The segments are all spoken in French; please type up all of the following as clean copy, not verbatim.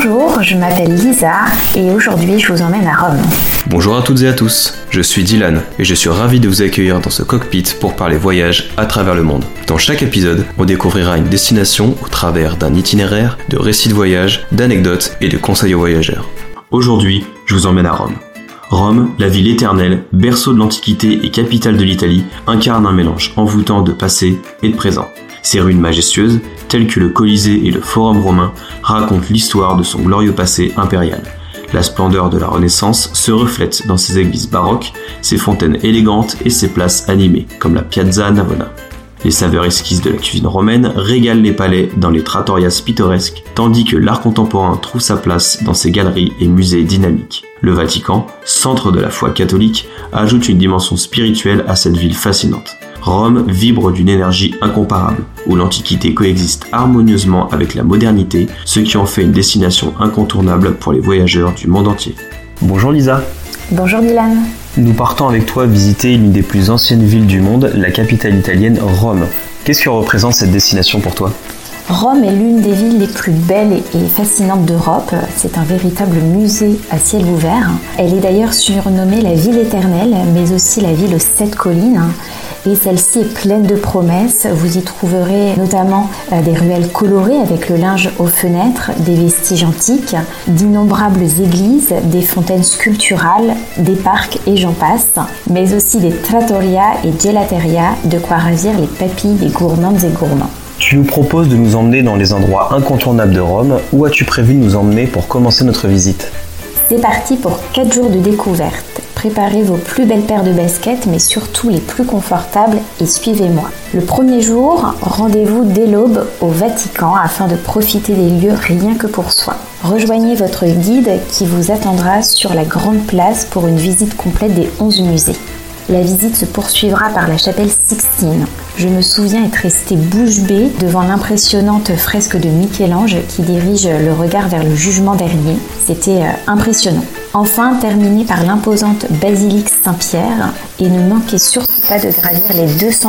Bonjour, je m'appelle Lisa et aujourd'hui je vous emmène à Rome. Bonjour à toutes et à tous, je suis Dylan et je suis ravi de vous accueillir dans ce cockpit pour parler voyage à travers le monde. Dans chaque épisode, on découvrira une destination au travers d'un itinéraire, de récits de voyage, d'anecdotes et de conseils aux voyageurs. Aujourd'hui, je vous emmène à Rome. Rome, la ville éternelle, berceau de l'Antiquité et capitale de l'Italie, incarne un mélange envoûtant de passé et de présent. Ses ruines majestueuses, telles que le Colisée et le Forum romain, racontent l'histoire de son glorieux passé impérial. La splendeur de la Renaissance se reflète dans ses églises baroques, ses fontaines élégantes et ses places animées, comme la Piazza Navona. Les saveurs exquises de la cuisine romaine régalent les palais dans les trattorias pittoresques, tandis que l'art contemporain trouve sa place dans ses galeries et musées dynamiques. Le Vatican, centre de la foi catholique, ajoute une dimension spirituelle à cette ville fascinante. Rome vibre d'une énergie incomparable, où l'Antiquité coexiste harmonieusement avec la modernité, ce qui en fait une destination incontournable pour les voyageurs du monde entier. Bonjour Lisa. Bonjour Dylan. Nous partons avec toi visiter l'une des plus anciennes villes du monde, la capitale italienne, Rome. Qu'est-ce que représente cette destination pour toi ? Rome est l'une des villes les plus belles et fascinantes d'Europe. C'est un véritable musée à ciel ouvert. Elle est d'ailleurs surnommée la ville éternelle, mais aussi la ville aux 7 collines. Et celle-ci est pleine de promesses. Vous y trouverez notamment des ruelles colorées avec le linge aux fenêtres, des vestiges antiques, d'innombrables églises, des fontaines sculpturales, des parcs et j'en passe, mais aussi des trattoria et gelateria, de quoi ravir les papilles des gourmandes et gourmands. Tu nous proposes de nous emmener dans les endroits incontournables de Rome. Où as-tu prévu de nous emmener pour commencer notre visite ? C'est parti pour 4 jours de découverte. Préparez vos plus belles paires de baskets, mais surtout les plus confortables et suivez-moi. Le premier jour, rendez-vous dès l'aube au Vatican afin de profiter des lieux rien que pour soi. Rejoignez votre guide qui vous attendra sur la grande place pour une visite complète des 11 musées. La visite se poursuivra par la chapelle Sixtine. Je me souviens être restée bouche bée devant l'impressionnante fresque de Michel-Ange qui dirige le regard vers le jugement dernier. C'était impressionnant. Enfin, terminez par l'imposante basilique Saint-Pierre et ne manquez surtout pas de gravir les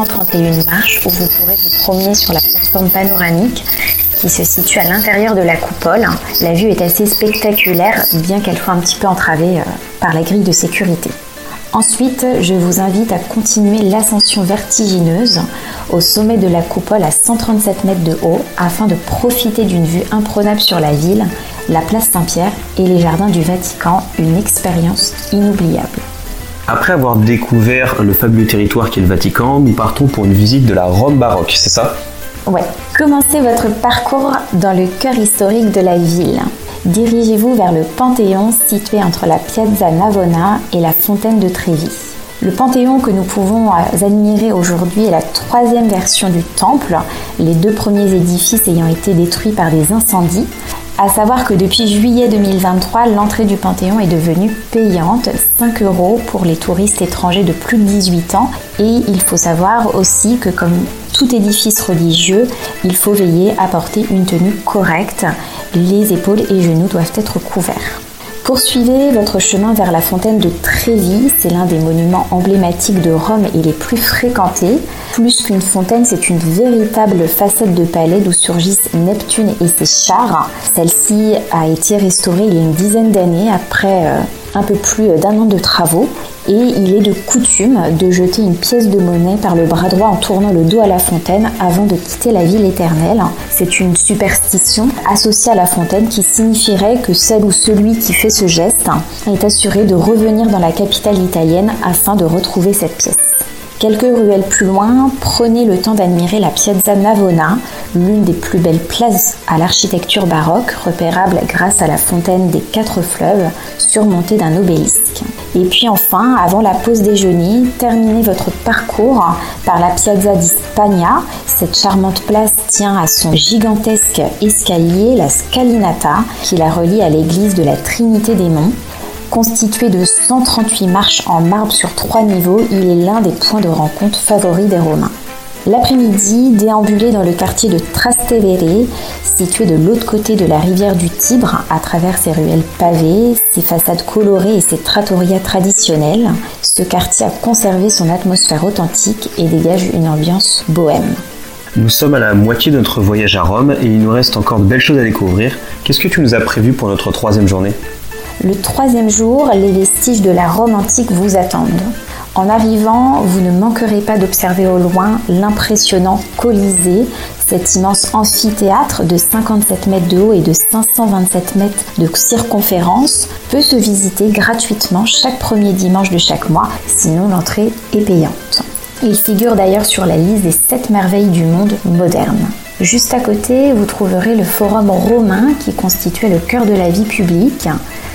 231 marches où vous pourrez vous promener sur la plateforme panoramique qui se situe à l'intérieur de la coupole. La vue est assez spectaculaire, bien qu'elle soit un petit peu entravée par la grille de sécurité. Ensuite, je vous invite à continuer l'ascension vertigineuse au sommet de la coupole à 137 mètres de haut afin de profiter d'une vue imprenable sur la ville, la place Saint-Pierre et les jardins du Vatican, une expérience inoubliable. Après avoir découvert le fabuleux territoire qu'est le Vatican, nous partons pour une visite de la Rome baroque, c'est ça ? Ouais. Commencez votre parcours dans le cœur historique de la ville. Dirigez-vous vers le Panthéon situé entre la Piazza Navona et la fontaine de Trévi. Le Panthéon que nous pouvons admirer aujourd'hui est la 3e version du temple, les 2 premiers édifices ayant été détruits par des incendies. À savoir que depuis juillet 2023, l'entrée du Panthéon est devenue payante, 5 € pour les touristes étrangers de plus de 18 ans. Et il faut savoir aussi que comme tout édifice religieux, il faut veiller à porter une tenue correcte. Les épaules et genoux doivent être couverts. Poursuivez votre chemin vers la fontaine de Trévi, c'est l'un des monuments emblématiques de Rome et les plus fréquentés. Plus qu'une fontaine, c'est une véritable facette de palais d'où surgissent Neptune et ses chars. Celle-ci a été restaurée il y a une dizaine d'années après un peu plus d'1 an de travaux. Et il est de coutume de jeter une pièce de monnaie par le bras droit en tournant le dos à la fontaine avant de quitter la ville éternelle. C'est une superstition associée à la fontaine qui signifierait que celle ou celui qui fait ce geste est assuré de revenir dans la capitale italienne afin de retrouver cette pièce. Quelques ruelles plus loin, prenez le temps d'admirer la Piazza Navona, l'une des plus belles places à l'architecture baroque, repérable grâce à la fontaine des 4 fleuves surmontée d'un obélisque. Et puis enfin, avant la pause déjeuner, terminez votre parcours par la Piazza di Spagna. Cette charmante place tient à son gigantesque escalier, la Scalinata, qui la relie à l'église de la Trinité des Monts. Constitué de 138 marches en marbre sur 3 niveaux, il est l'un des points de rencontre favoris des Romains. L'après-midi, déambulez dans le quartier de Trastevere, situé de l'autre côté de la rivière du Tibre, à travers ses ruelles pavées, ses façades colorées et ses trattorias traditionnels. Ce quartier a conservé son atmosphère authentique et dégage une ambiance bohème. Nous sommes à la moitié de notre voyage à Rome et il nous reste encore de belles choses à découvrir. Qu'est-ce que tu nous as prévu pour notre 3e journée ? Le 3e jour, les vestiges de la Rome antique vous attendent. En arrivant, vous ne manquerez pas d'observer au loin l'impressionnant Colisée, cet immense amphithéâtre de 57 mètres de haut et de 527 mètres de circonférence peut se visiter gratuitement chaque premier dimanche de chaque mois, sinon l'entrée est payante. Il figure d'ailleurs sur la liste des 7 merveilles du monde moderne. Juste à côté, vous trouverez le Forum romain qui constituait le cœur de la vie publique.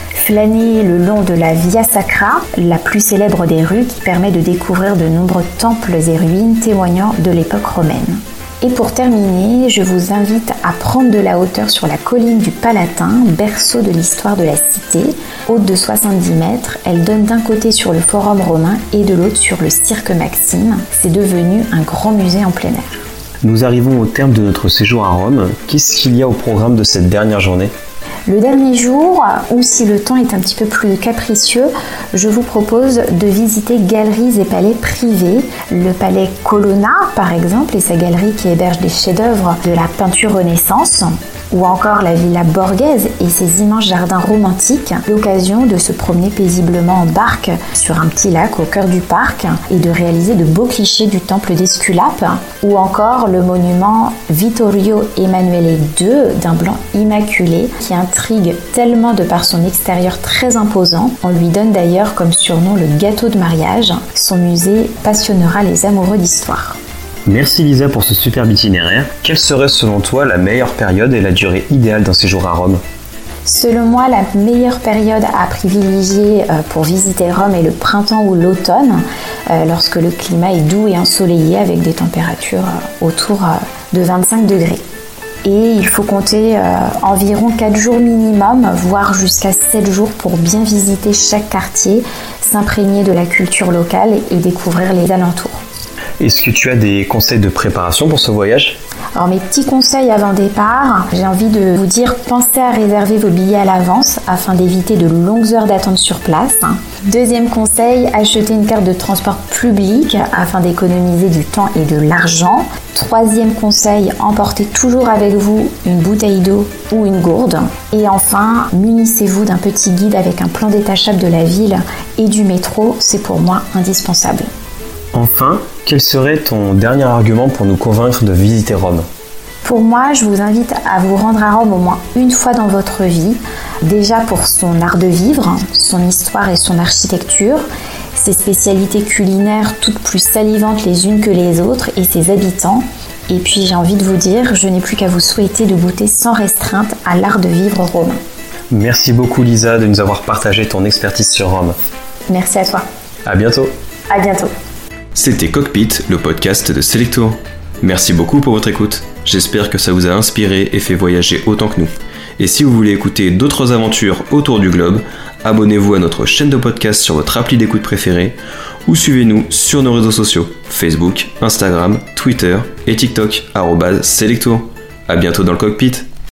Flânez le long de la Via Sacra, la plus célèbre des rues qui permet de découvrir de nombreux temples et ruines témoignant de l'époque romaine. Et pour terminer, je vous invite à prendre de la hauteur sur la colline du Palatin, berceau de l'histoire de la cité. Haute de 70 mètres, elle donne d'un côté sur le Forum romain et de l'autre sur le Cirque Maxime. C'est devenu un grand musée en plein air. Nous arrivons au terme de notre séjour à Rome. Qu'est-ce qu'il y a au programme de cette dernière journée ? Le dernier jour, ou si le temps est un petit peu plus capricieux, je vous propose de visiter galeries et palais privés. Le palais Colonna, par exemple, et sa galerie qui héberge des chefs-d'œuvre de la peinture Renaissance, ou encore la Villa Borghese et ses immenses jardins romantiques, l'occasion de se promener paisiblement en barque sur un petit lac au cœur du parc et de réaliser de beaux clichés du temple d'Esculape, ou encore le monument Vittorio Emanuele II d'un blanc immaculé qui intrigue tellement de par son extérieur très imposant. On lui donne d'ailleurs comme surnom le gâteau de mariage. Son musée passionnera les amoureux d'histoire. Merci Lisa pour ce superbe itinéraire. Quelle serait selon toi la meilleure période et la durée idéale d'un séjour à Rome ? Selon moi, la meilleure période à privilégier pour visiter Rome est le printemps ou l'automne, lorsque le climat est doux et ensoleillé avec des températures autour de 25 degrés. Et il faut compter environ 4 jours minimum, voire jusqu'à 7 jours pour bien visiter chaque quartier, s'imprégner de la culture locale et découvrir les alentours. Est-ce que tu as des conseils de préparation pour ce voyage ? Alors mes petits conseils avant départ, j'ai envie de vous dire pensez à réserver vos billets à l'avance afin d'éviter de longues heures d'attente sur place. Deuxième conseil, achetez une carte de transport public afin d'économiser du temps et de l'argent. Troisième conseil, emportez toujours avec vous une bouteille d'eau ou une gourde. Et enfin, munissez-vous d'un petit guide avec un plan détachable de la ville et du métro, c'est pour moi indispensable. Enfin, quel serait ton dernier argument pour nous convaincre de visiter Rome ? Pour moi, je vous invite à vous rendre à Rome au moins une fois dans votre vie, déjà pour son art de vivre, son histoire et son architecture, ses spécialités culinaires toutes plus salivantes les unes que les autres et ses habitants. Et puis j'ai envie de vous dire, je n'ai plus qu'à vous souhaiter de goûter sans restreinte à l'art de vivre romain. Merci beaucoup Lisa de nous avoir partagé ton expertise sur Rome. Merci à toi. À bientôt. À bientôt. C'était Cockpit, le podcast de Selectour. Merci beaucoup pour votre écoute. J'espère que ça vous a inspiré et fait voyager autant que nous. Et si vous voulez écouter d'autres aventures autour du globe, abonnez-vous à notre chaîne de podcast sur votre appli d'écoute préférée ou suivez-nous sur nos réseaux sociaux, Facebook, Instagram, Twitter et TikTok, @Selectour. À bientôt dans le cockpit.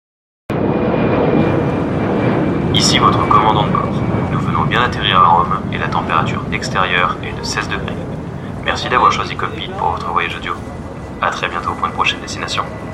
Ici votre commandant de bord. Nous venons bien atterrir à Rome et la température extérieure est de 16 degrés. Merci d'avoir choisi Cockpit pour votre voyage audio. A très bientôt pour une prochaine destination.